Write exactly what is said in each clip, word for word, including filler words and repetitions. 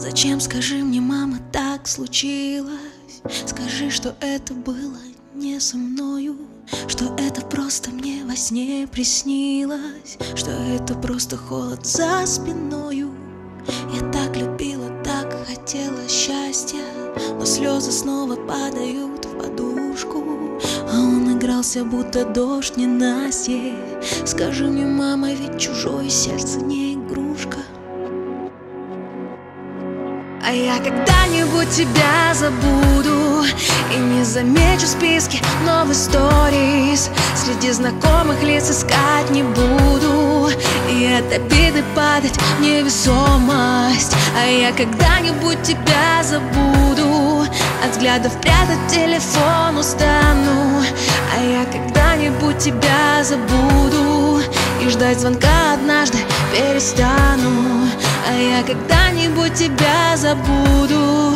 Зачем, скажи мне, мама, так случилось? Скажи, что это было не со мною, что это просто мне во сне приснилось, что это просто холод за спиною. Я так любила, так хотела счастья, но слезы снова падают в подушку, а он игрался, будто дождь ненастье. Скажи мне, мама, ведь чужое сердце не игрушка. А я когда-нибудь тебя забуду и не замечу в списке новых сторис. Среди знакомых лиц искать не буду, и от обиды падать в невесомость. А я когда-нибудь тебя забуду, от взглядов прятать телефон устану. А я когда-нибудь тебя забуду и ждать звонка однажды перестану. А я когда-нибудь тебя забуду.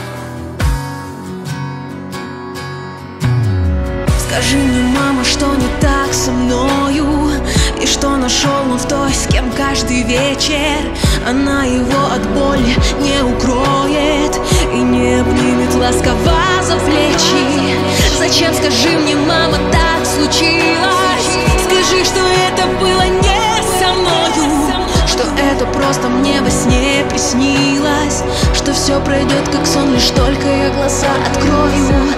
Скажи мне, мама, что не так со мною, и что нашел он в той, с кем каждый вечер она его от боли не укроет и не обнимет ласково за плечи. Зачем, скажи мне, мама, так случилось? Скажи, что это было не со мною, что это просто мне во сне приснилось, что все пройдет как сон, лишь только я глаза открою.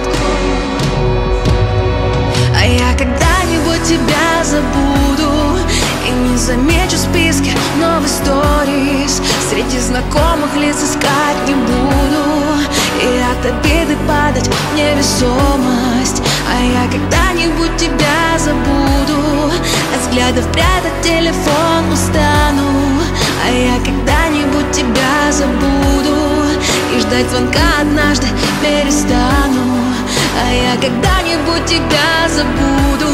А я когда-нибудь тебя забуду и не замечу в списке новых сторис. Среди знакомых лиц искать не буду, и от обиды падать в невесомость. А я когда-нибудь тебя забуду, от взглядов прятать телефон устану. А я когда-нибудь тебя забуду и ждать звонка однажды перестану. А я когда-нибудь тебя забуду.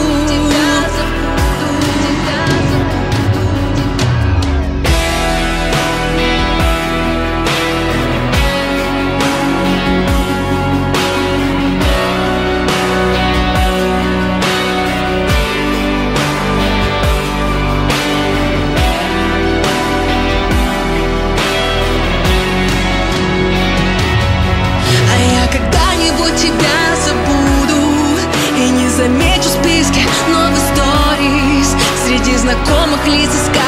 Тебя забуду и не замечу в списке новых сторис. Среди знакомых лиц искать